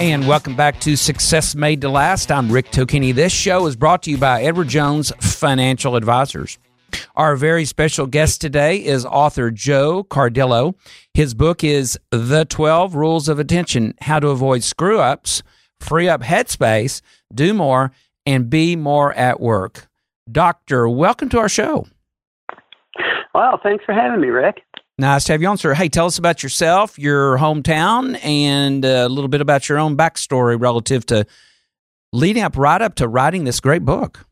And welcome back to Success Made to Last. I'm Rick Tocchini. This show is brought to you by Edward Jones Financial Advisors. Our very special guest today is author Joe Cardillo. His book is The 12 Rules of Attention, How to Avoid Screw-Ups, Free Up Headspace, Do More, and Be More at Work. Doctor, welcome to our show. Well, thanks for having me, Rick. Nice to have you on, sir. Hey, tell us about yourself, your hometown, and a little bit about your own backstory relative to leading up right up to writing this great book.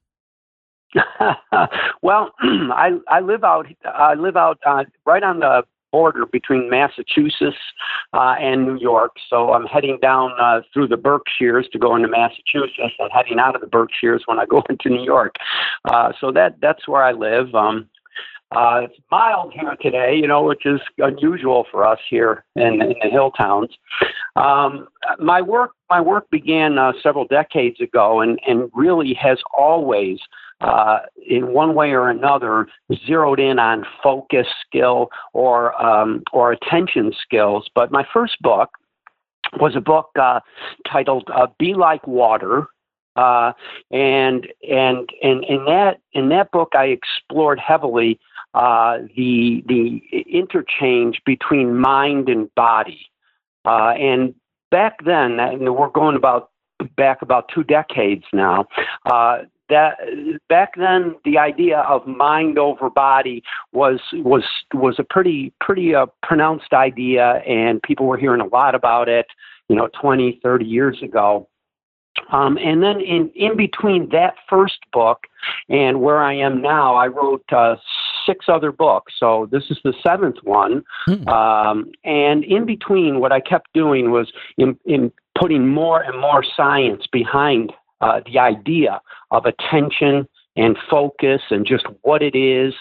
Well, I live out right on the border between Massachusetts and New York. So I'm heading down through the Berkshires to go into Massachusetts, and heading out of the Berkshires when I go into New York. So that's where I live. It's mild here today, which is unusual for us here in the hill towns. My work began several decades ago, and really has always, in one way or another, zeroed in on focus skill or attention skills. But my first book was a book titled "Be Like Water." And in that book, I explored heavily the interchange between mind and body. And back then, and we're going back about 2 decades now, that back then the idea of mind over body was a pretty pronounced idea, and people were hearing a lot about it, 20, 30 years ago. And then in between that first book and where I am now, I wrote 6 other books. So this is the 7th one. And in between, what I kept doing was in putting more and more science behind the idea of attention and focus and just what it is.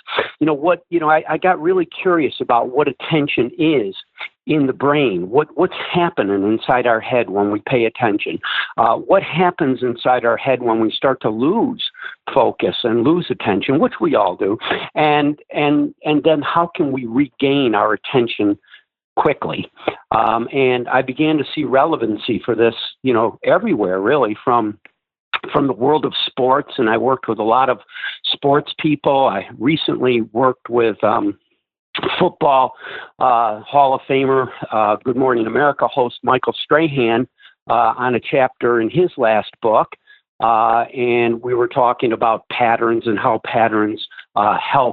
I got really curious about what attention is in the brain. What's happening inside our head when we pay attention? What happens inside our head when we start to lose focus and lose attention, which we all do, and then how can we regain our attention quickly? And I began to see relevancy for this, everywhere, really, from the world of sports, and I worked with a lot of sports people. I recently worked with football Hall of Famer, Good Morning America host Michael Strahan on a chapter in his last book, and we were talking about patterns and how patterns help.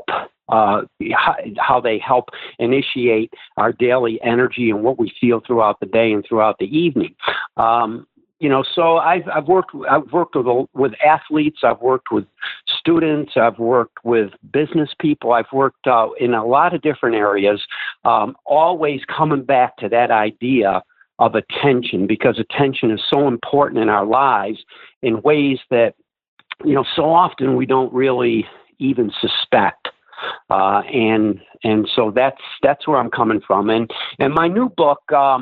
How they help initiate our daily energy and what we feel throughout the day and throughout the evening. So I've worked with athletes, I've worked with students, I've worked with business people, I've worked in a lot of different areas, always coming back to that idea of attention, because attention is so important in our lives in ways that, so often we don't really even suspect. And so that's where I'm coming from. And my new book,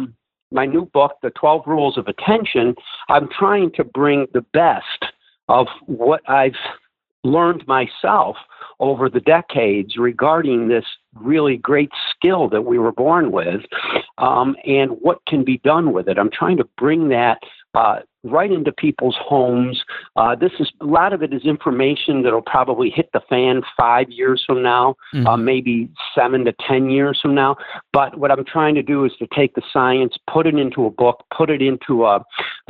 The 12 Rules of Attention, I'm trying to bring the best of what I've learned myself over the decades regarding this really great skill that we were born with, and what can be done with it. I'm trying to bring that right into people's homes. A lot of it is information that'll probably hit the fan 5 years from now, maybe 7 to 10 years from now. But what I'm trying to do is to take the science, put it into a book, put it into a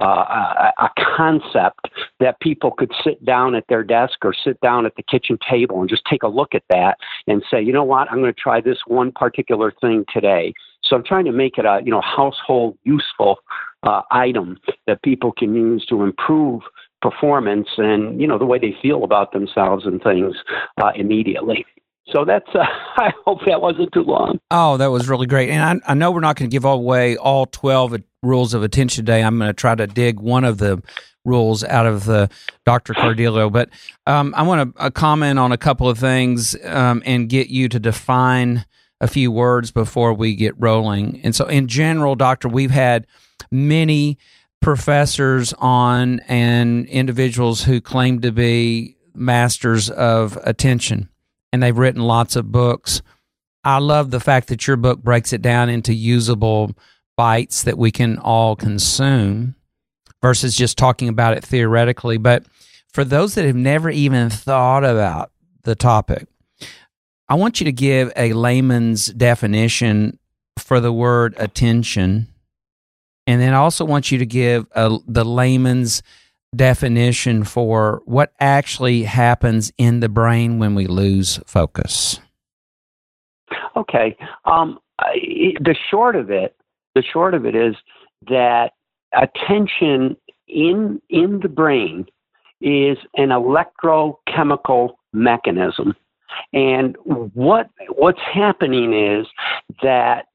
concept that people could sit down at their desk or sit down at the kitchen table and just take a look at that and say, you know what, I'm going to try this one particular thing today. So I'm trying to make it a household useful item that people can use to improve performance and the way they feel about themselves and things immediately. So that's I hope that wasn't too long. Oh, that was really great. And I know we're not going to give away all 12 rules of attention today. I'm going to try to dig one of the rules out of the Dr. Cardillo, but I want to comment on a couple of things and get you to define a few words before we get rolling. And so in general, Doctor, we've had many professors on and individuals who claim to be masters of attention, and they've written lots of books. I love the fact that your book breaks it down into usable bites that we can all consume. versus just talking about it theoretically. But for those that have never even thought about the topic, I want you to give a layman's definition for the word attention. And then I also want you to give the layman's definition for what actually happens in the brain when we lose focus. Okay. The short of it is that attention in the brain is an electrochemical mechanism. And what's happening is that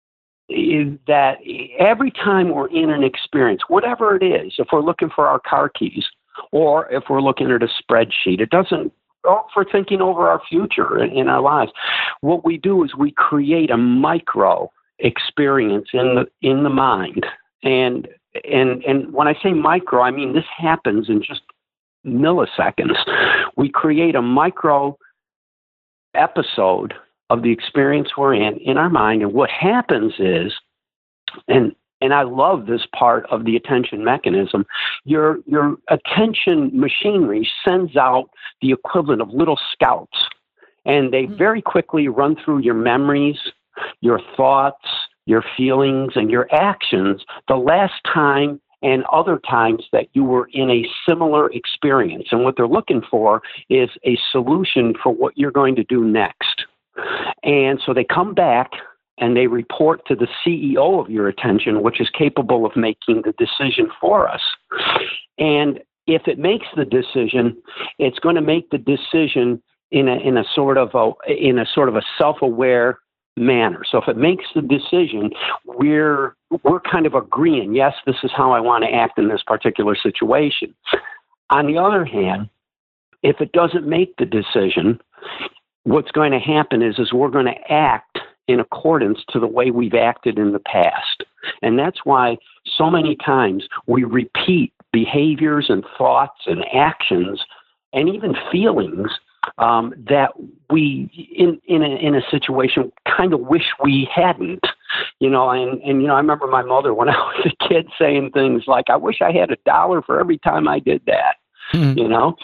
every time we're in an experience, whatever it is, if we're looking for our car keys or if we're looking at a spreadsheet, if we're thinking over our future in our lives, what we do is we create a micro experience in the mind. And when I say micro, I mean this happens in just milliseconds. We create a micro episode of the experience we're in our mind. And what happens is, and I love this part of the attention mechanism, your attention machinery sends out the equivalent of little scouts, and they very quickly run through your memories, your thoughts, your feelings, and your actions the last time and other times that you were in a similar experience. And what they're looking for is a solution for what you're going to do next. And so they come back and they report to the CEO of your attention, which is capable of making the decision for us. And if it makes the decision, it's going to make the decision in a sort of a self-aware manner. So if it makes the decision, we're kind of agreeing, yes, this is how I want to act in this particular situation. On the other hand, if it doesn't make the decision, what's going to happen is we're going to act in accordance to the way we've acted in the past. And that's why so many times we repeat behaviors and thoughts and actions and even feelings that we, in a situation, kind of wish we hadn't. And I remember my mother when I was a kid saying things like, I wish I had $1 for every time I did that. And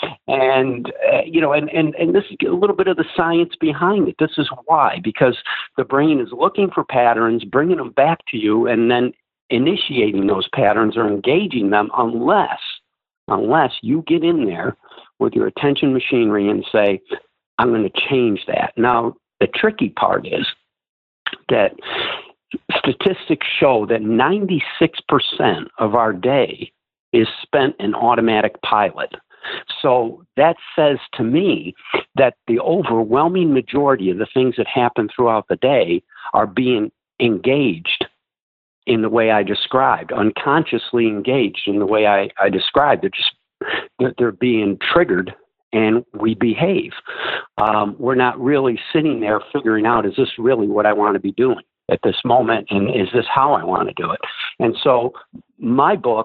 this is a little bit of the science behind it. This is why, because the brain is looking for patterns, bringing them back to you, and then initiating those patterns or engaging them unless you get in there with your attention machinery and say, I'm going to change that. Now, the tricky part is that statistics show that 96% of our day is spent in automatic pilot. So that says to me that the overwhelming majority of the things that happen throughout the day are being engaged in the way I described, unconsciously engaged in the way I described. They're being triggered and we behave. We're not really sitting there figuring out, is this really what I want to be doing at this moment? And is this how I want to do it? And so my book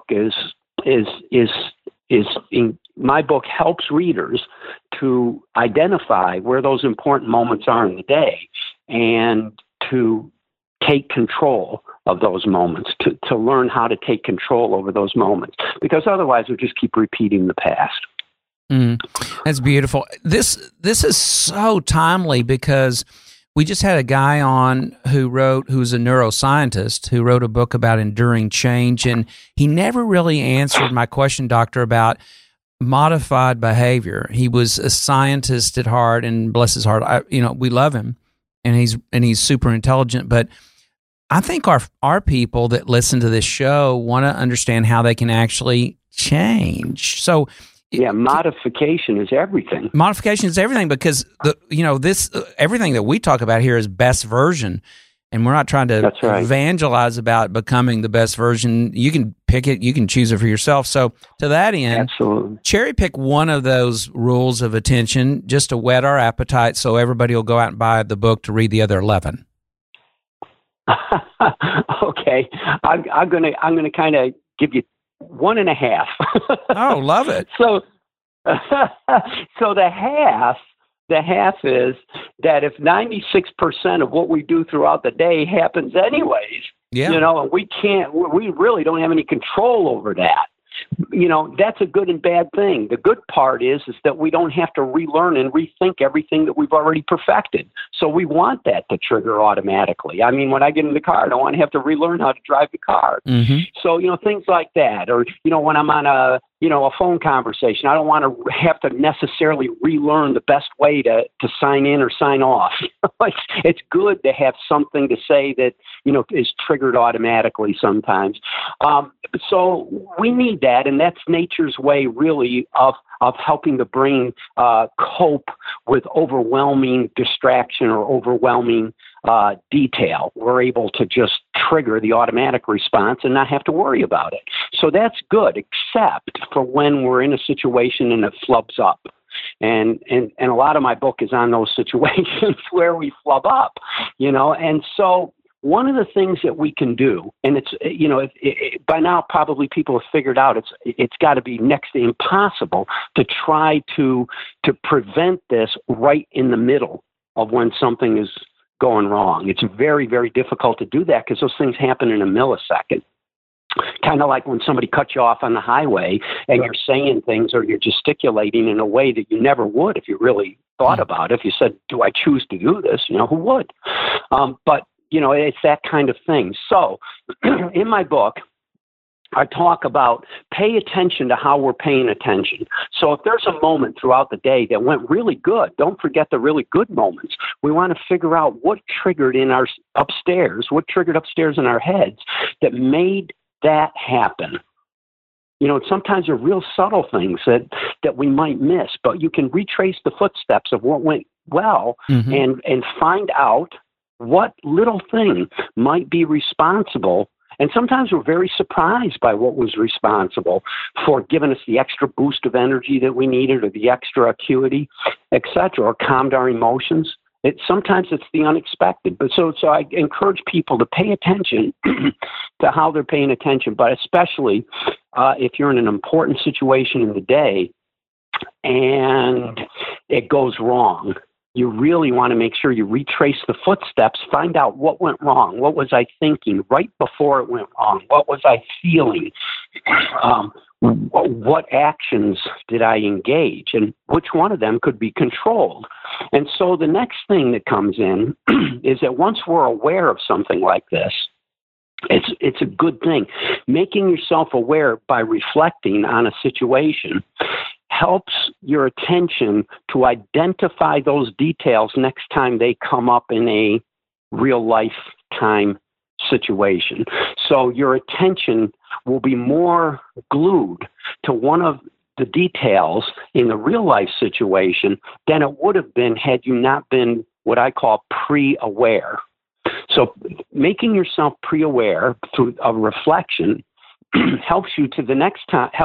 my book helps readers to identify where those important moments are in the day and to take control of those moments, to learn how to take control over those moments, because otherwise we'll just keep repeating the past. That's beautiful. This is so timely because we just had a guy on who's a neuroscientist who wrote a book about enduring change, and he never really answered my question, doctor, about modified behavior. He was a scientist at heart, and bless his heart, we love him, and he's super intelligent. But I think our people that listen to this show want to understand how they can actually change. So. Yeah, modification is everything. Modification is everything because everything that we talk about here is best version, and we're not trying to evangelize about becoming the best version. You can pick it, you can choose it for yourself. So to that end, absolutely, cherry pick one of those rules of attention just to whet our appetite, so everybody will go out and buy the book to read the other 11. Okay, I'm gonna kind of give you 1.5. Oh, love it. So the half is that if 96% of what we do throughout the day happens anyways, and we really don't have any control over that. That's a good and bad thing. The good part is that we don't have to relearn and rethink everything that we've already perfected. So we want that to trigger automatically. I mean, when I get in the car, I don't want to have to relearn how to drive the car. Mm-hmm. So, things like that. Or, when I'm on a phone conversation, I don't want to have to necessarily relearn the best way to sign in or sign off. It's good to have something to say that, is triggered automatically sometimes. So we need that, and that's nature's way, really, of helping the brain cope with overwhelming distraction or overwhelming detail. We're able to just trigger the automatic response and not have to worry about it. So that's good, except for when we're in a situation and it flubs up. And a lot of my book is on those situations where we flub up, and so one of the things that we can do, and it's, by now probably people have figured out it's got to be next to impossible to try to prevent this right in the middle of when something is going wrong. It's very, very difficult to do that because those things happen in a millisecond. Kind of like when somebody cuts you off on the highway and you're saying things or you're gesticulating in a way that you never would if you really thought about it. If you said, do I choose to do this? Who would? But it's that kind of thing. So in my book, I talk about pay attention to how we're paying attention. So if there's a moment throughout the day that went really good, don't forget the really good moments. We want to figure out what triggered what triggered upstairs in our heads that made that happen. Sometimes they're real subtle things that we might miss, but you can retrace the footsteps of what went well and find out what little thing might be responsible. And sometimes we're very surprised by what was responsible for giving us the extra boost of energy that we needed, or the extra acuity, etc., or calmed our emotions. Sometimes it's the unexpected. But so I encourage people to pay attention to how they're paying attention, but especially if you're in an important situation in the day and it goes wrong. You really want to make sure you retrace the footsteps, find out what went wrong. What was I thinking right before it went wrong? What was I feeling? What actions did I engage? And which one of them could be controlled? And so the next thing that comes in is that once we're aware of something like this, it's a good thing. Making yourself aware by reflecting on a situation helps your attention to identify those details next time they come up in a real lifetime situation. So your attention will be more glued to one of the details in the real life situation than it would have been had you not been what I call pre-aware. So making yourself pre-aware through a reflection helps you the next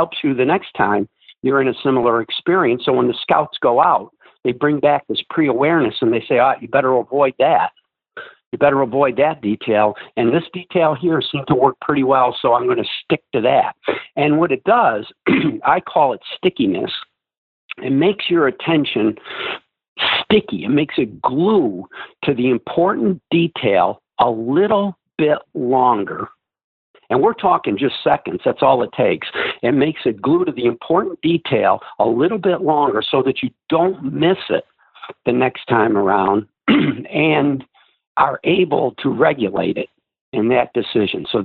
time you're in a similar experience. So when the scouts go out, they bring back this pre-awareness and they say, you better avoid that. You better avoid that detail. And this detail here seemed to work pretty well, so I'm going to stick to that. And what it does, I call it stickiness. It makes your attention sticky. It makes it glue to the important detail a little bit longer. And we're talking just seconds. That's all it takes. It makes it glue to the important detail a little bit longer so that you don't miss it the next time around and are able to regulate it in that decision. So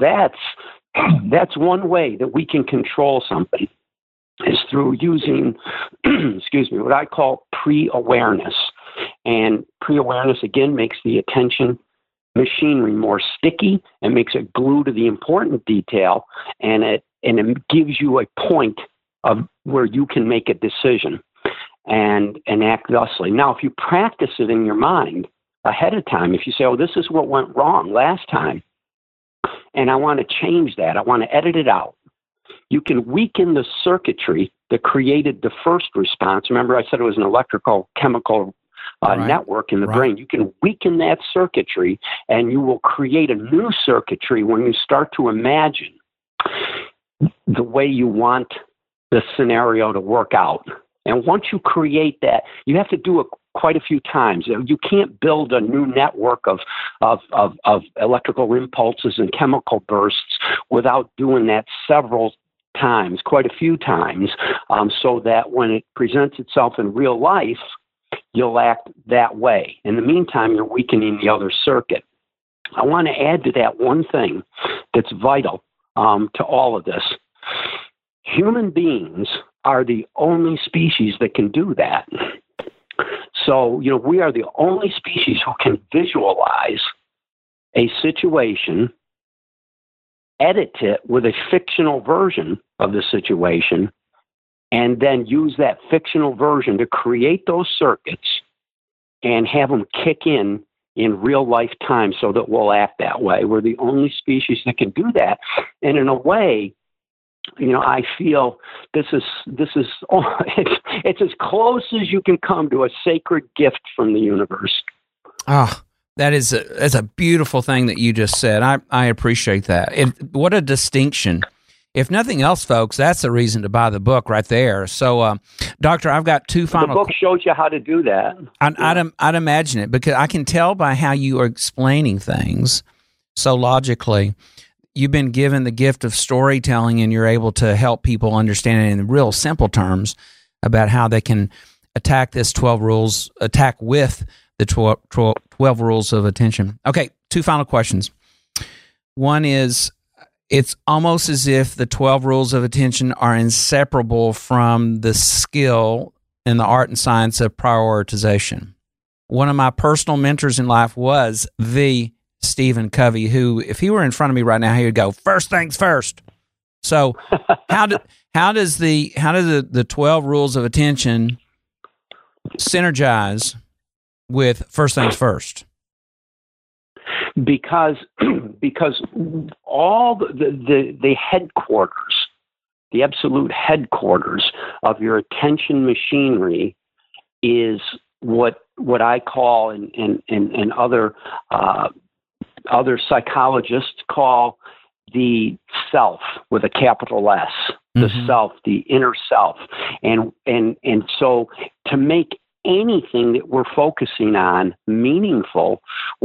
that's one way that we can control something, is through using, what I call pre-awareness. And pre-awareness, again, makes the attention machinery more sticky and makes it glue to the important detail, and it gives you a point of where you can make a decision and act thusly. Now, if you practice it in your mind ahead of time, if you say, this is what went wrong last time, and I want to change that, I want to edit it out, you can weaken the circuitry that created the first response. Remember, I said it was an electrical chemical network in the brain. You can weaken that circuitry, and you will create a new circuitry when you start to imagine the way you want the scenario to work out. And once you create that, you have to do it quite a few times. You can't build a new network of electrical impulses and chemical bursts without doing that several times, quite a few times, so that when it presents itself in real life, you'll act that way. In the meantime, you're weakening the other circuit. I want to add to that one thing that's vital to all of this. Human beings are the only species that can do that. So, we are the only species who can visualize a situation, edit it with a fictional version of the situation, and then use that fictional version to create those circuits and have them kick in real life time so that we'll act that way. We're the only species that can do that. And in a way, I feel this is it's as close as you can come to a sacred gift from the universe. Ah, that's a beautiful thing that you just said. I appreciate that. What a distinction. If nothing else, folks, that's the reason to buy the book right there. So, Doctor, I've got two final... The book shows you how to do that. I'd imagine it, because I can tell by how you are explaining things so logically. You've been given the gift of storytelling, and you're able to help people understand it in real simple terms about how they can attack with the 12 rules of attention. Okay, two final questions. One is, it's almost as if the 12 rules of attention are inseparable from the skill and the art and science of prioritization. One of my personal mentors in life was the Stephen Covey, who, if he were in front of me right now, he would go, first things first. So how does the 12 rules of attention synergize with first things first? Because all the headquarters, the absolute headquarters of your attention machinery is what I call and other psychologists call the self with a capital S, the self, the inner self. And so to make anything that we're focusing on meaningful,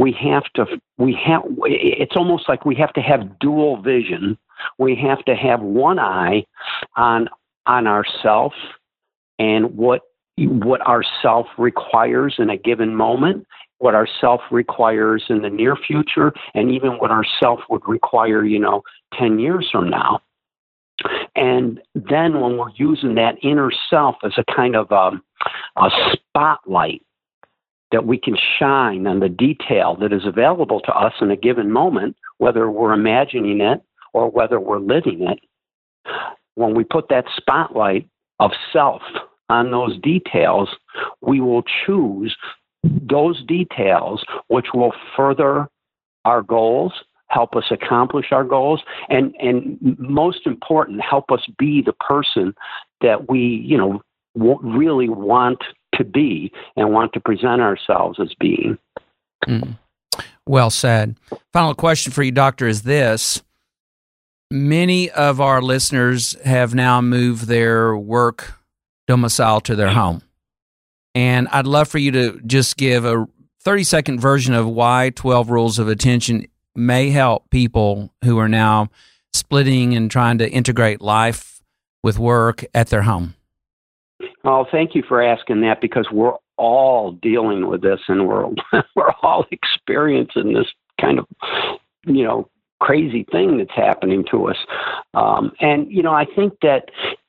it's almost like we have to have dual vision. We have to have one eye on ourself and what our self requires in a given moment, what our self requires in the near future, and even what our self would require, 10 years from now. And then when we're using that inner self as a kind of a spotlight that we can shine on the detail that is available to us in a given moment, whether we're imagining it or whether we're living it, when we put that spotlight of self on those details, we will choose those details which will further our goals, help us accomplish our goals, and most important, help us be the person that we, really want to be and want to present ourselves as being. Well said. Final question for you, Doctor, is this. Many of our listeners have now moved their work domicile to their home. And I'd love for you to just give a 30-second version of why 12 Rules of Attention may help people who are now splitting and trying to integrate life with work at their home. Oh, thank you for asking that, because we're all dealing with this, and we're all experiencing this kind of, crazy thing that's happening to us. And I think that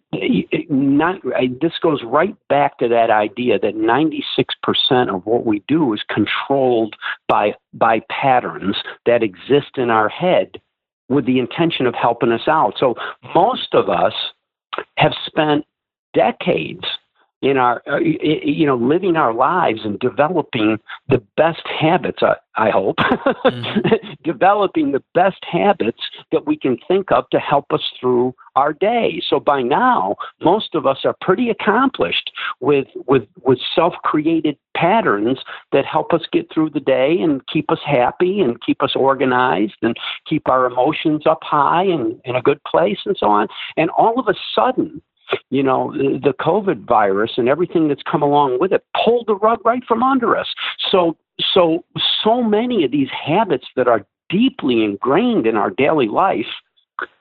this goes right back to that idea that 96% of what we do is controlled by patterns that exist in our head with the intention of helping us out. So most of us have spent decades in our, living our lives and developing the best habits, I hope, developing the best habits that we can think of to help us through our day. So by now, most of us are pretty accomplished with self-created patterns that help us get through the day and keep us happy and keep us organized and keep our emotions up high and in a good place and so on. And all of a sudden, the COVID virus and everything that's come along with it pulled the rug right from under us. So many of these habits that are deeply ingrained in our daily life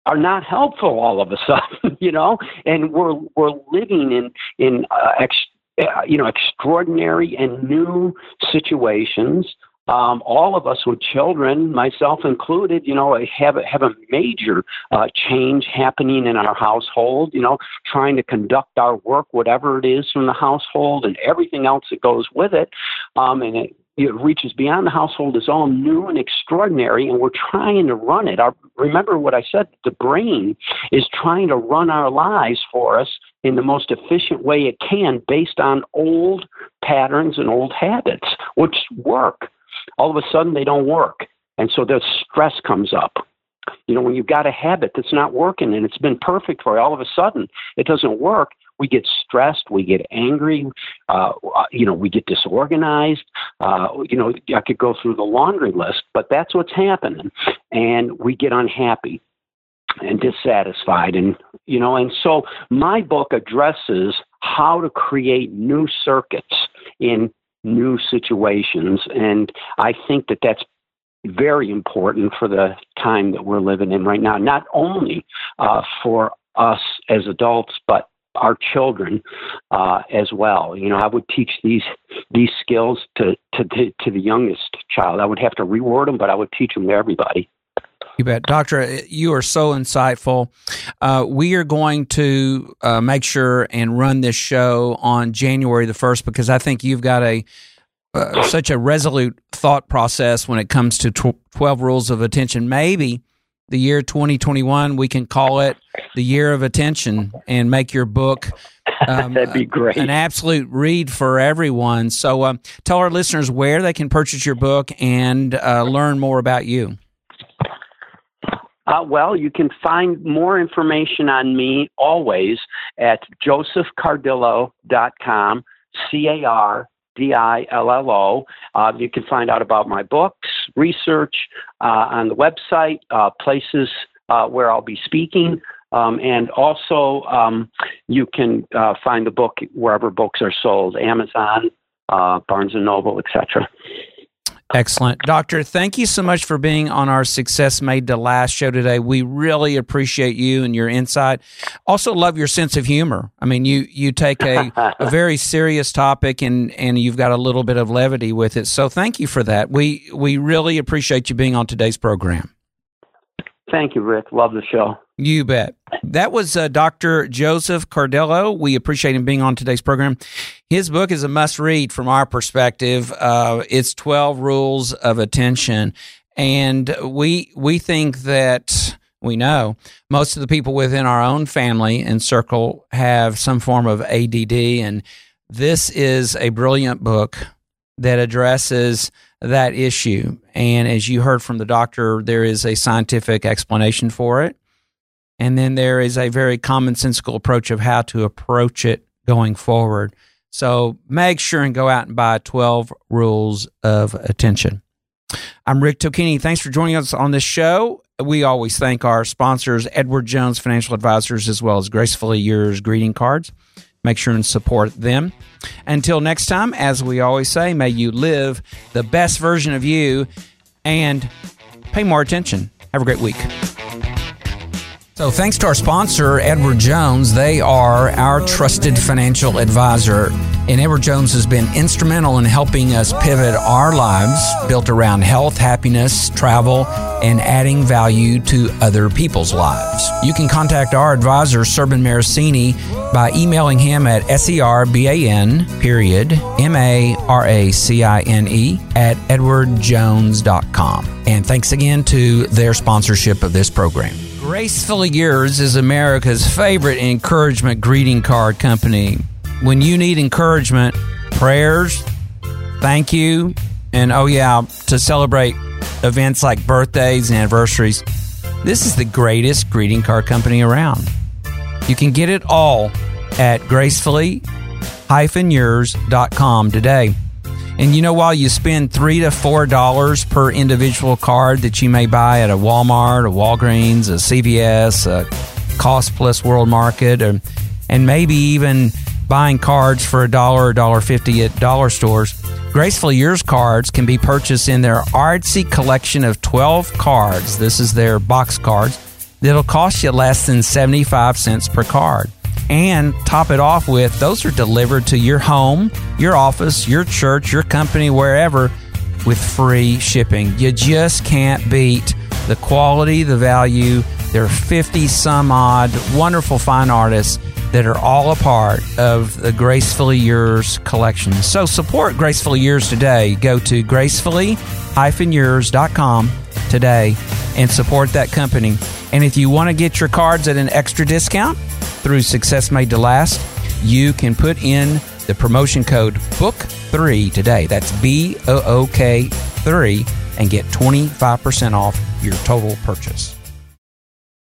are not helpful all of a sudden, and we're living in extraordinary and new situations. All of us with children, myself included, have a major change happening in our household, trying to conduct our work, whatever it is from the household and everything else that goes with it. And it reaches beyond the household, is all new and extraordinary, and we're trying to run it. Remember what I said, the brain is trying to run our lives for us in the most efficient way it can based on old patterns and old habits, which work. All of a sudden, they don't work. And so the stress comes up. When you've got a habit that's not working and it's been perfect for you, all of a sudden it doesn't work. We get stressed, we get angry, we get disorganized. I could go through the laundry list, but that's what's happening. And we get unhappy and dissatisfied. And so my book addresses how to create new circuits in new situations. And I think that that's very important for the time that we're living in right now, not only for us as adults, but our children as well. I would teach these skills to the youngest child. I would have to reword them, but I would teach them to everybody. You bet. Doctor, you are so insightful. We are going to make sure and run this show on January the 1st because I think you've got such a resolute thought process when it comes to 12 rules of attention. Maybe the year 2021, we can call it the year of attention and make your book that'd be great. An absolute read for everyone. So tell our listeners where they can purchase your book and learn more about you. Well, you can find more information on me always at josephcardillo.com, CARDILLO. You can find out about my books, research on the website, places where I'll be speaking, and also you can find the book wherever books are sold, Amazon, Barnes & Noble, etc. Excellent. Doctor, thank you so much for being on our Success Made to Last show today. We really appreciate you and your insight. Also love your sense of humor. I mean, you take a very serious topic and you've got a little bit of levity with it. So thank you for that. We really appreciate you being on today's program. Thank you, Rick. Love the show. You bet. That was Dr. Joseph Cardillo. We appreciate him being on today's program. His book is a must-read from our perspective. It's 12 Rules of Attention. And we think that we know most of the people within our own family and circle have some form of ADD. And this is a brilliant book that addresses that issue. And as you heard from the doctor, there is a scientific explanation for it. And then there is a very commonsensical approach of how to approach it going forward. So make sure and go out and buy 12 Rules of Attention. I'm Rick Tocchini. Thanks for joining us on this show. We always thank our sponsors, Edward Jones Financial Advisors, as well as Gracefully Yours greeting cards. Make sure and support them. Until next time, as we always say, may you live the best version of you and pay more attention. Have a great week. So thanks to our sponsor, Edward Jones. They are our trusted financial advisor. And Edward Jones has been instrumental in helping us pivot our lives built around health, happiness, travel, and adding value to other people's lives. You can contact our advisor, Serban Maracini, by emailing him at serban.maracine@edwardjones.com. And thanks again to their sponsorship of this program. Gracefully Yours is America's favorite encouragement greeting card company. When you need encouragement, prayers, thank you, and to celebrate events like birthdays and anniversaries, this is the greatest greeting card company around. You can get it all at gracefully-yours.com today. And while you spend $3 to $4 per individual card that you may buy at a Walmart, a Walgreens, a CVS, a Cost Plus World Market, and maybe even buying cards for $1 or $1.50 at dollar stores, Gracefully Yours cards can be purchased in their artsy collection of 12 cards. This is their box cards that'll cost you less than 75 cents per card. And top it off with, those are delivered to your home, your office, your church, your company, wherever, with free shipping. You just can't beat the quality, the value. There are 50 some odd wonderful fine artists that are all a part of the Gracefully Yours collection. So support Gracefully Yours today. Go to gracefully-yours.com today and support that company. And if you want to get your cards at an extra discount through Success Made to Last, you can put in the promotion code BOOK3 today. That's BOOK3 and get 25% off your total purchase.